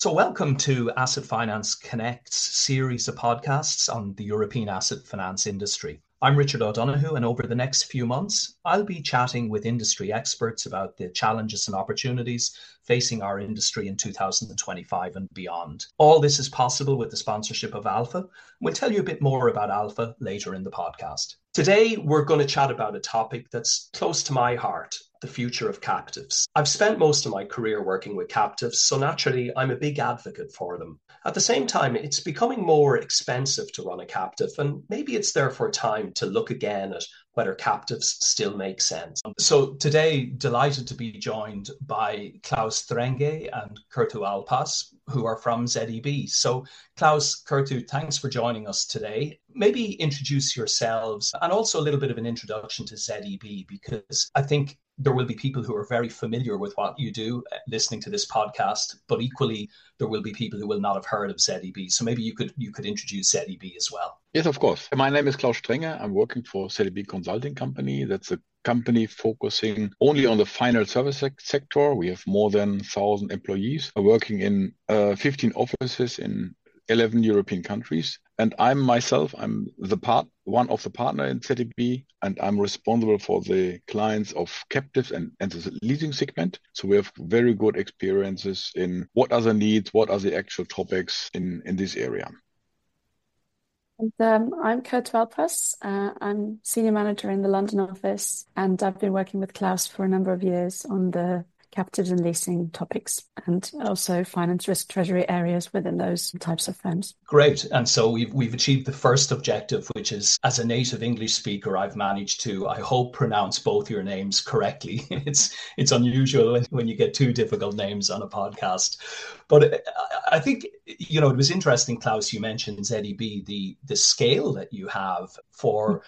So, welcome to Asset Finance Connect's series of podcasts on the European asset finance industry. I'm Richard O'Donoghue, and over the next few months, I'll be chatting with industry experts about the challenges and opportunities facing our industry in 2025 and beyond. All this is possible with the sponsorship of Alpha. We'll tell you a bit more about Alpha later in the podcast. Today, we're going to chat about a topic that's close to my heart: the future of captives. I've spent most of my career working with captives, so naturally I'm a big advocate for them. At the same time, it's becoming more expensive to run a captive, and maybe it's therefore time to look again at whether captives still make sense. So today, delighted to be joined by Klaus Drenge and Kertu Alpas, who are from ZEB. So Klaus, Kertu, thanks for joining us today. Maybe introduce yourselves and also a little bit of an introduction to ZEB, because I think there will be people who are very familiar with what you do listening to this podcast, but equally there will be people who will not have heard of ZEB. So maybe you could introduce ZEB as well. Yes, of course. My name is Klaus Strenge. I'm working for ZEB Consulting Company. That's a company focusing only on the final service sector. We have more than 1,000 employees working in 15 offices in 11 European countries. And I'm one of the partner in ZEB, and I'm responsible for the clients of captives and the leasing segment. So we have very good experiences in what are the needs, what are the actual topics in this area. And I'm Kertu Alpas. I'm senior manager in the London office, and I've been working with Klaus for a number of years on the captives and leasing topics, and also finance, risk, treasury areas within those types of firms. Great. And so we've achieved the first objective, which is, as a native English speaker, I've managed to, I hope, pronounce both your names correctly. It's unusual when you get two difficult names on a podcast. But I think, it was interesting, Klaus, you mentioned ZEB, the scale that you have for,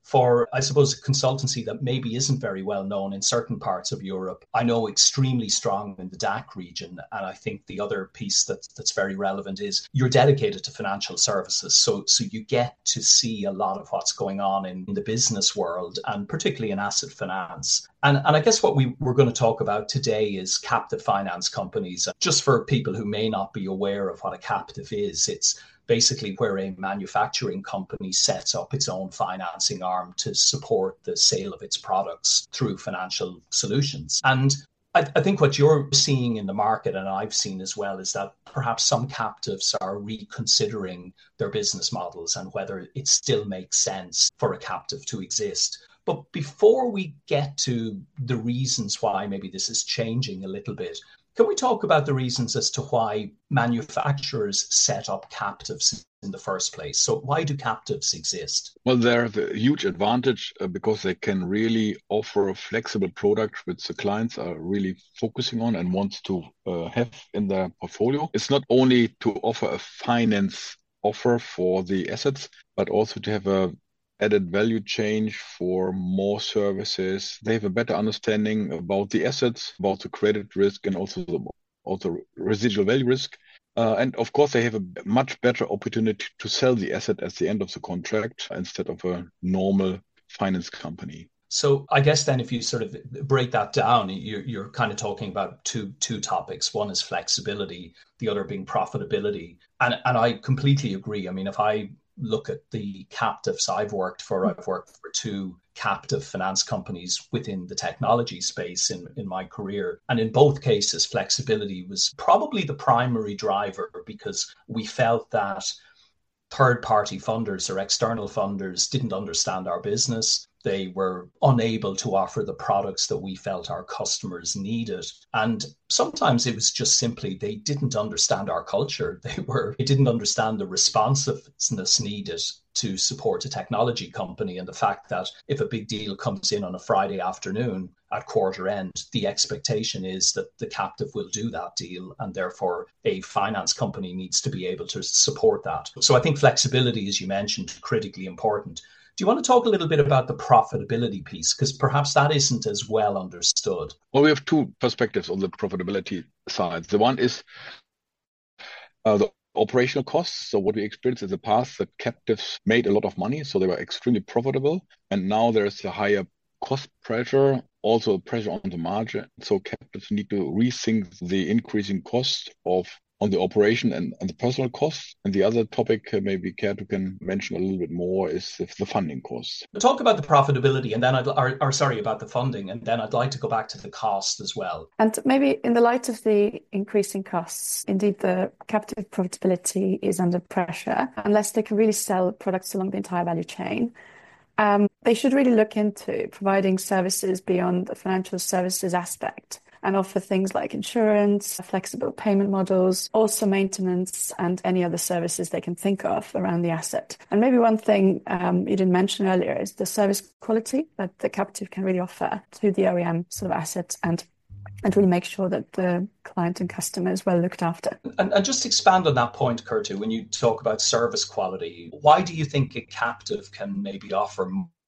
I suppose, a consultancy that maybe isn't very well known in certain parts of Europe. I know extremely strong in the DACH region. And I think the other piece that's very relevant is you're dedicated to financial services. So you get to see a lot of what's going on in the business world, and particularly in asset finance. And I guess what we're going to talk about today is captive finance companies. Just for people who may not be aware of what a captive is, it's basically where a manufacturing company sets up its own financing arm to support the sale of its products through financial solutions. And I think what you're seeing in the market, and I've seen as well, is that perhaps some captives are reconsidering their business models and whether it still makes sense for a captive to exist. But before we get to the reasons why maybe this is changing a little bit, can we talk about the reasons as to why manufacturers set up captives in the first place? So why do captives exist? Well, they have a huge advantage because they can really offer a flexible product which the clients are really focusing on and wants to have in their portfolio. It's not only to offer a finance offer for the assets, but also to have a added value change for more services. They have a better understanding about the assets, about the credit risk, and also the residual value risk. And of course, they have a much better opportunity to sell the asset at the end of the contract instead of a normal finance company. So I guess then if you sort of break that down, you're kind of talking about two topics. One is flexibility, the other being profitability. And I completely agree. I mean, if I look at the captives I've worked for two captive finance companies within the technology space in my career. And in both cases, flexibility was probably the primary driver, because we felt that third-party funders or external funders didn't understand our business. They were unable to offer the products that we felt our customers needed. And sometimes it was just simply they didn't understand our culture. They didn't understand the responsiveness needed to support a technology company, and the fact that if a big deal comes in on a Friday afternoon at quarter end, the expectation is that the captive will do that deal, and therefore a finance company needs to be able to support that. So I think flexibility, as you mentioned, critically important. Do you want to talk a little bit about the profitability piece? Because perhaps that isn't as well understood. Well, we have two perspectives on the profitability side. The one is the operational costs. So what we experienced in the past, that captives made a lot of money, so they were extremely profitable. And now there's a higher cost pressure, also pressure on the margin. So captives need to rethink the increasing cost of on the operation and the personal costs. And the other topic, maybe Kurt can mention a little bit more, is the funding costs. Talk about the profitability, and then about the funding, and then I'd like to go back to the cost as well. And maybe in the light of the increasing costs, indeed the captive profitability is under pressure unless they can really sell products along the entire value chain. They should really look into providing services beyond the financial services aspect and offer things like insurance, flexible payment models, also maintenance, and any other services they can think of around the asset. And maybe one thing you didn't mention earlier is the service quality that the captive can really offer to the OEM sort of asset and really make sure that the client and customer is well looked after. And just expand on that point, Kurtu, when you talk about service quality, why do you think a captive can maybe offer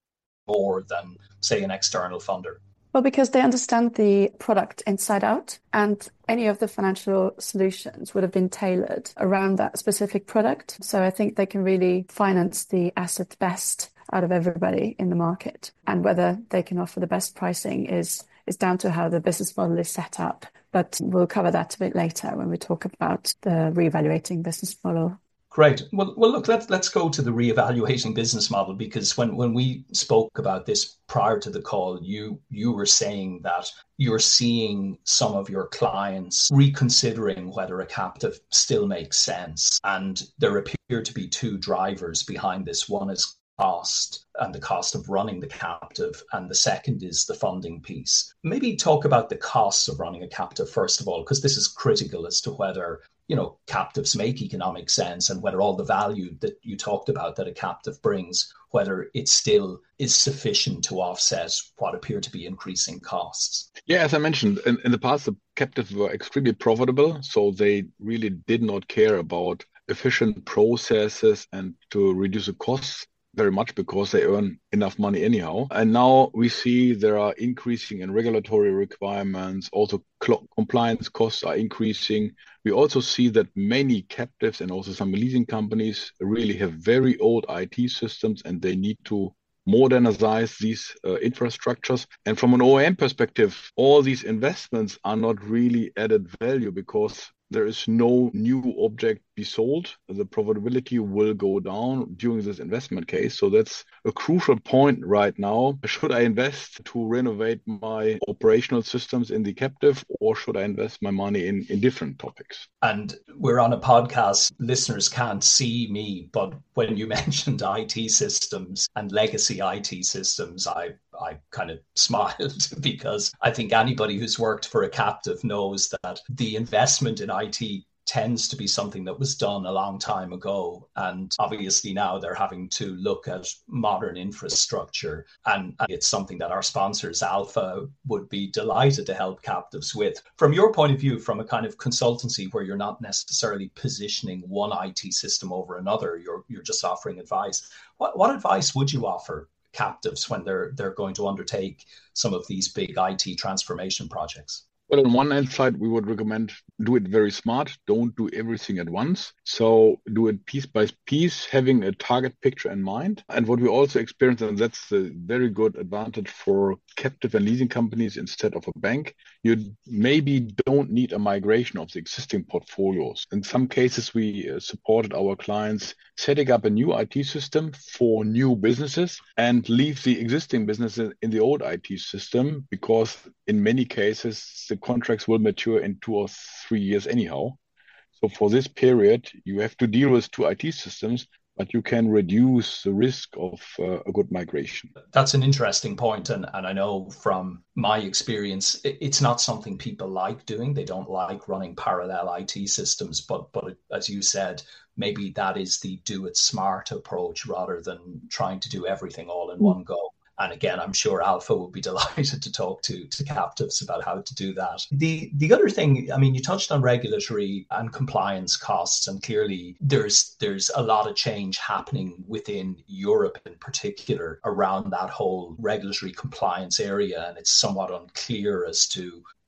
more than, say, an external funder? Well, because they understand the product inside out, and any of the financial solutions would have been tailored around that specific product. So I think they can really finance the asset best out of everybody in the market. And whether they can offer the best pricing is down to how the business model is set up. But we'll cover that a bit later when we talk about the reevaluating business model. Great. Well, look, let's go to the reevaluating business model, because when we spoke about this prior to the call, you were saying that you're seeing some of your clients reconsidering whether a captive still makes sense. And there appear to be two drivers behind this. One is cost and the cost of running the captive, and the second is the funding piece. Maybe talk about the costs of running a captive first of all, because this is critical as to whether captives make economic sense and whether all the value that you talked about that a captive brings, whether it still is sufficient to offset what appear to be increasing costs. Yeah, as I mentioned, in the past, the captives were extremely profitable, so they really did not care about efficient processes and to reduce the costs very much because they earn enough money anyhow. And now we see there are increasing in regulatory requirements. Also, compliance costs are increasing. We also see that many captives and also some leasing companies really have very old IT systems and they need to modernize these infrastructures. And from an OEM perspective, all these investments are not really added value because there is no new object be sold. The profitability will go down during this investment case. So that's a crucial point right now. Should I invest to renovate my operational systems in the captive, or should I invest my money in different topics? And we're on a podcast. Listeners can't see me, but when you mentioned IT systems and legacy IT systems, I kind of smiled because I think anybody who's worked for a captive knows that the investment in IT tends to be something that was done a long time ago. And obviously now they're having to look at modern infrastructure. And it's something that our sponsors, Alpha, would be delighted to help captives with. From your point of view, from a kind of consultancy where you're not necessarily positioning one IT system over another, you're just offering advice. What advice would you offer captives when they're going to undertake some of these big IT transformation projects? Well, on one hand side, we would recommend do it very smart. Don't do everything at once. So do it piece by piece, having a target picture in mind. And what we also experience, and that's a very good advantage for captive and leasing companies instead of a bank, you maybe don't need a migration of the existing portfolios. In some cases, we supported our clients setting up a new IT system for new businesses and leave the existing businesses in the old IT system, because in many cases, the contracts will mature in 2 or 3 years anyhow. So for this period, you have to deal with 2 IT systems, but you can reduce the risk of a good migration. That's an interesting point. And I know from my experience, it's not something people like doing. They don't like running parallel IT systems. But as you said, maybe that is the do it smart approach rather than trying to do everything all in one go. And again, I'm sure Alpha will be delighted to talk to captives about how to do that. The other thing, I mean, you touched on regulatory and compliance costs, and clearly there's a lot of change happening within Europe in particular around that whole regulatory compliance area, and it's somewhat unclear as to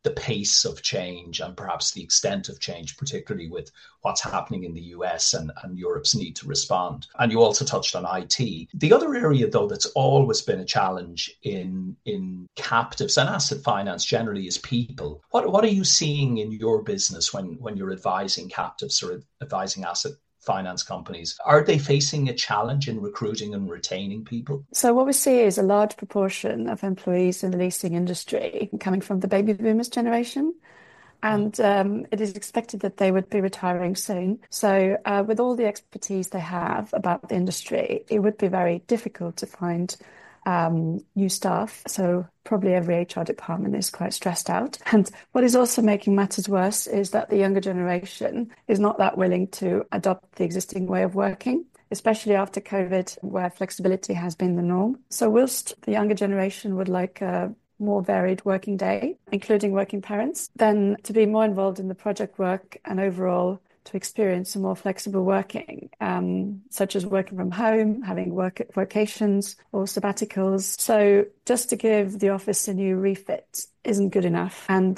the pace of change and perhaps the extent of change, particularly with what's happening in the US and Europe's need to respond. And you also touched on IT. The other area, though, that's always been a challenge in captives and asset finance generally is people. What are you seeing in your business when you're advising captives or advising asset finance companies? Are they facing a challenge in recruiting and retaining people? So what we see is a large proportion of employees in the leasing industry coming from the baby boomers generation. And it is expected that they would be retiring soon. So with all the expertise they have about the industry, it would be very difficult to find new staff. So probably every HR department is quite stressed out. And what is also making matters worse is that the younger generation is not that willing to adopt the existing way of working, especially after COVID, where flexibility has been the norm. So whilst the younger generation would like a more varied working day, including working parents, then to be more involved in the project work and overall to experience a more flexible working, such as working from home, having workations or sabbaticals. So just to give the office a new refit isn't good enough. And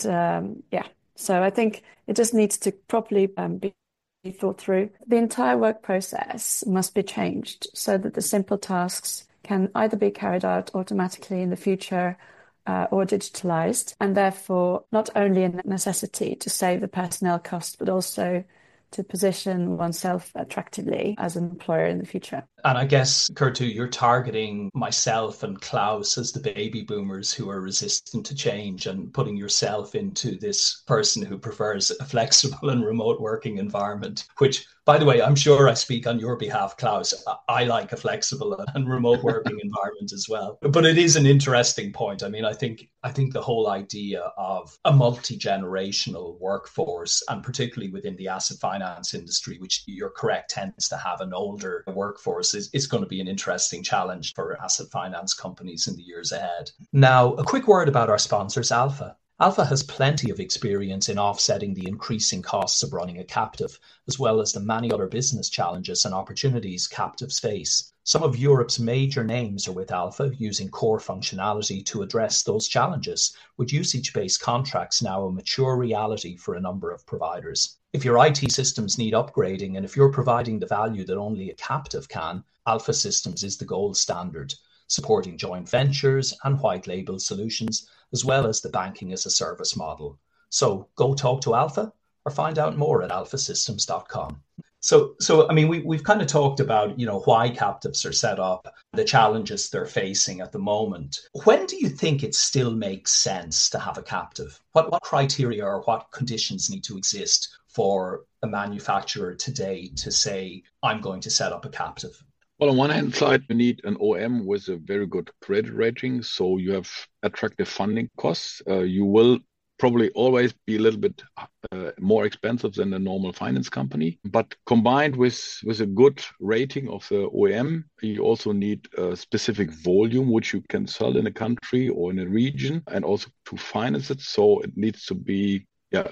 so I think it just needs to properly be thought through. The entire work process must be changed so that the simple tasks can either be carried out automatically in the future or digitalized, and therefore not only a necessity to save the personnel cost, but also to position oneself attractively as an employer in the future. And I guess, Kurtu, you're targeting myself and Klaus as the baby boomers who are resistant to change and putting yourself into this person who prefers a flexible and remote working environment, which, by the way, I'm sure I speak on your behalf, Klaus. I like a flexible and remote working environment as well. But it is an interesting point. I mean, I think the whole idea of a multi-generational workforce, and particularly within the asset finance industry, which you're correct, tends to have an older workforce, is going to be an interesting challenge for asset finance companies in the years ahead. Now, a quick word about our sponsors, Alpha. Alpha has plenty of experience in offsetting the increasing costs of running a captive, as well as the many other business challenges and opportunities captives face. Some of Europe's major names are with Alpha, using core functionality to address those challenges, with usage-based contracts now a mature reality for a number of providers. If your IT systems need upgrading, and if you're providing the value that only a captive can, Alpha Systems is the gold standard, supporting joint ventures and white label solutions, as well as the banking as a service model. So go talk to Alpha or find out more at alphasystems.com. So I mean, we've kind of talked about, why captives are set up, the challenges they're facing at the moment. When do you think it still makes sense to have a captive? What criteria or what conditions need to exist for a manufacturer today to say, I'm going to set up a captive? Well, on one hand side, you need an OM with a very good credit rating, so you have attractive funding costs. You will probably always be a little bit more expensive than a normal finance company. But combined with a good rating of the OEM, you also need a specific volume which you can sell in a country or in a region, and also to finance it. So it needs to be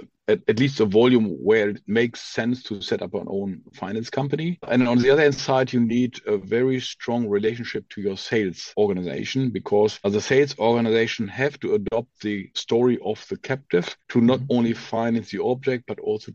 at least a volume where it makes sense to set up an own finance company. And on the other hand side, you need a very strong relationship to your sales organization, because the sales organization have to adopt the story of the captive to not only finance the object, but also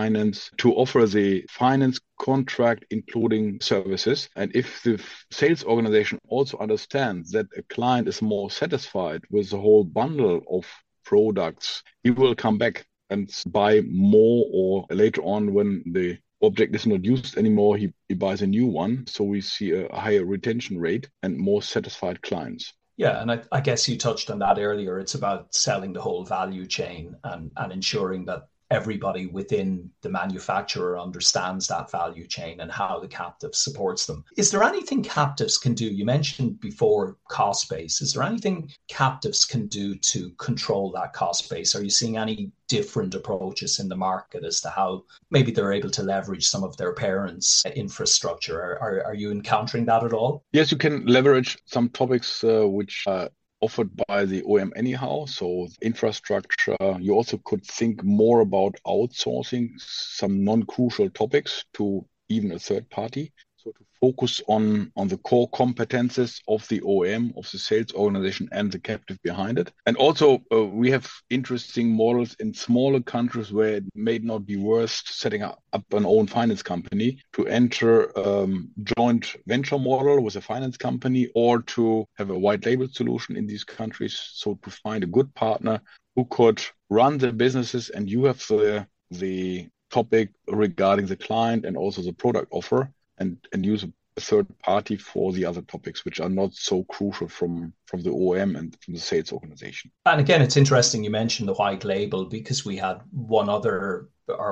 to offer the finance contract, including services. And if the sales organization also understands that a client is more satisfied with the whole bundle of products, he will come back and buy more, or later on when the object is not used anymore, he buys a new one. So we see a higher retention rate and more satisfied clients. Yeah, and I guess you touched on that earlier. It's about selling the whole value chain and ensuring that everybody within the manufacturer understands that value chain and how the captive supports them. Is there anything captives can do? You mentioned before cost base. Is there anything captives can do to control that cost base? Are you seeing any different approaches in the market as to how maybe they're able to leverage some of their parents' infrastructure? Are you encountering that at all? Yes, you can leverage some topics which are offered by the OEM anyhow. So infrastructure, you also could think more about outsourcing some non-crucial topics to even a third party. So to focus on the core competences of the OEM, of the sales organization and the captive behind it. And also we have interesting models in smaller countries where it may not be worth setting up an own finance company to enter joint venture model with a finance company or to have a white label solution in these countries. So to find a good partner who could run the businesses and you have the topic regarding the client and also the product offer and use a third party for the other topics, which are not so crucial from the OEM and from the sales organization. And again, it's interesting you mentioned the white label because we have another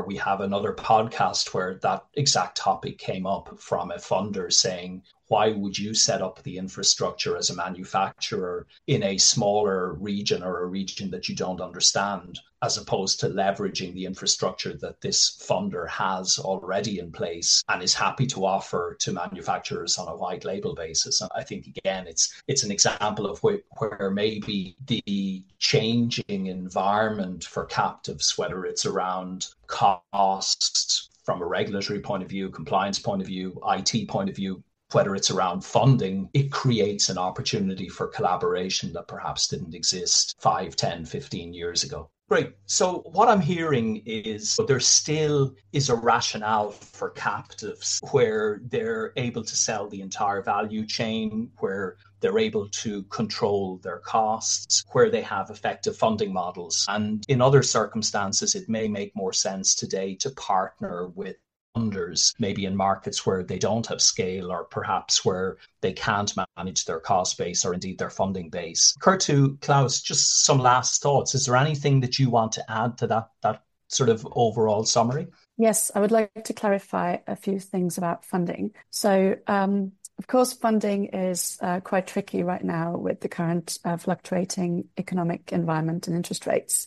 podcast where that exact topic came up from a funder saying, why would you set up the infrastructure as a manufacturer in a smaller region or a region that you don't understand, as opposed to leveraging the infrastructure that this funder has already in place and is happy to offer to manufacturers on a white label basis. And I think, again, it's an example of where maybe the changing environment for captives, whether it's around cost from a regulatory point of view, compliance point of view, IT point of view, whether it's around funding, it creates an opportunity for collaboration that perhaps didn't exist 5, 10, 15 years ago. Great. So what I'm hearing is there still is a rationale for captives where they're able to sell the entire value chain, where they're able to control their costs, where they have effective funding models. And in other circumstances, it may make more sense today to partner with funders, maybe in markets where they don't have scale or perhaps where they can't manage their cost base or indeed their funding base. Kertu, Klaus, just some last thoughts. Is there anything that you want to add to that sort of overall summary? Yes, I would like to clarify a few things about funding. So, of course, funding is quite tricky right now with the current fluctuating economic environment and interest rates.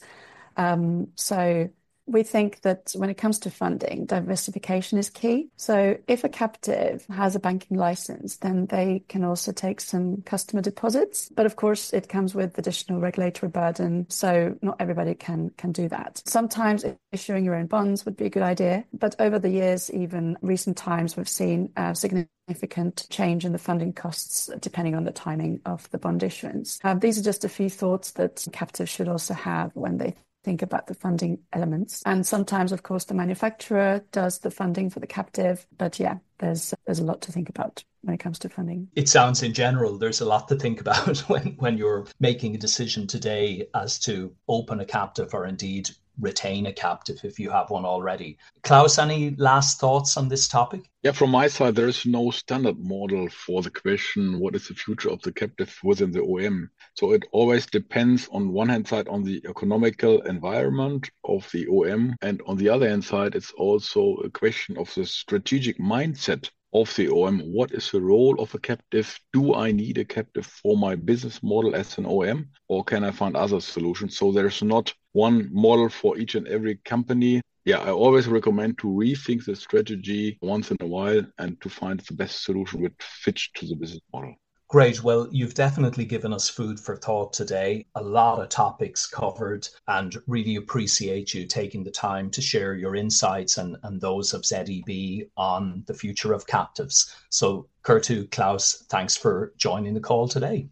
So we think that when it comes to funding, diversification is key. So if a captive has a banking license, then they can also take some customer deposits. But of course, it comes with additional regulatory burden. So not everybody can do that. Sometimes issuing your own bonds would be a good idea. But over the years, even recent times, we've seen significant change in the funding costs depending on the timing of the bond issuance. These are just a few thoughts that captives should also have when they think about the funding elements. And sometimes, of course, the manufacturer does the funding for the captive. But yeah, there's a lot to think about when it comes to funding. It sounds in general, there's a lot to think about when you're making a decision today as to open a captive or indeed retain a captive if you have one already. Klaus, any last thoughts on this topic? Yeah, from my side, there is no standard model for the question, what is the future of the captive within the OEM? So it always depends on one hand side on the economical environment of the OEM. And on the other hand side, it's also a question of the strategic mindset of the OEM. What is the role of a captive? Do I need a captive for my business model as an OEM, or can I find other solutions? So there's not one model for each and every company. Yeah, I always recommend to rethink the strategy once in a while and to find the best solution which fits to the business model. Great. Well, you've definitely given us food for thought today. A lot of topics covered, and really appreciate you taking the time to share your insights and those of ZEB on the future of captives. So, Kertu, Klaus, thanks for joining the call today.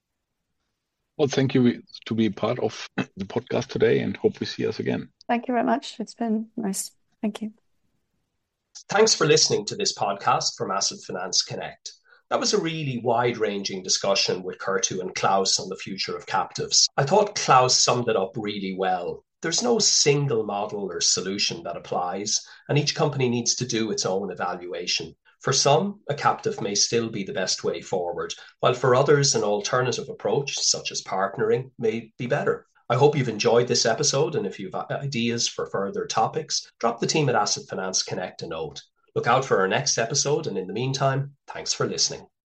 Well, thank you to be part of the podcast today and hope we see us again. Thank you very much. It's been nice. Thank you. Thanks for listening to this podcast from Asset Finance Connect. That was a really wide-ranging discussion with Kertu and Klaus on the future of captives. I thought Klaus summed it up really well. There's no single model or solution that applies, and each company needs to do its own evaluation. For some, a captive may still be the best way forward, while for others, an alternative approach, such as partnering, may be better. I hope you've enjoyed this episode, and if you have ideas for further topics, drop the team at Asset Finance Connect a note. Look out for our next episode, and in the meantime, thanks for listening.